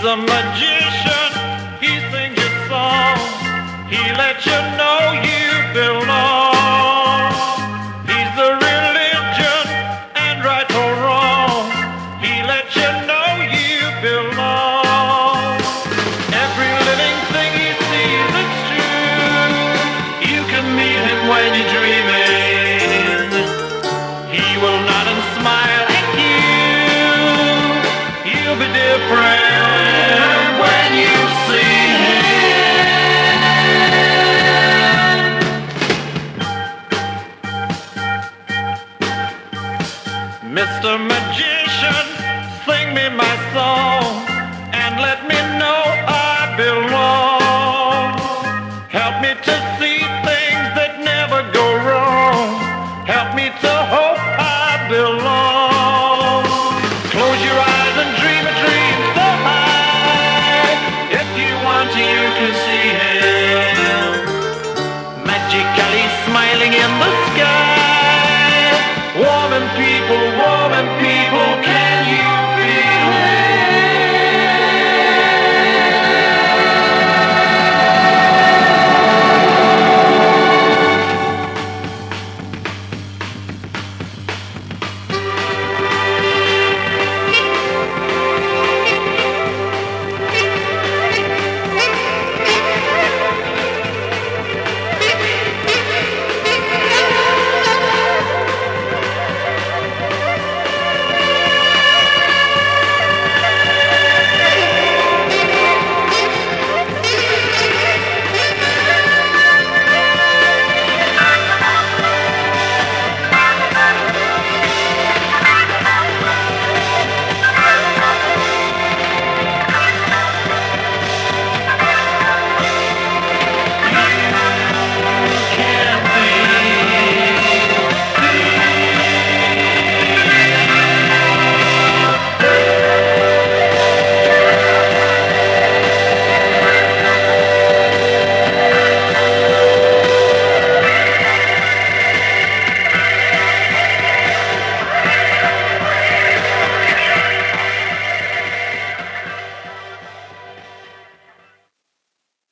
a magician, he sings your song, he lets you know you belong. He's the religion, and right or wrong, he lets you know you belong. Every living thing he sees is true, you can meet him when you're dreaming. He will nod and smile at you, you'll be different when you see him. Mr. Magician, sing me my song and let me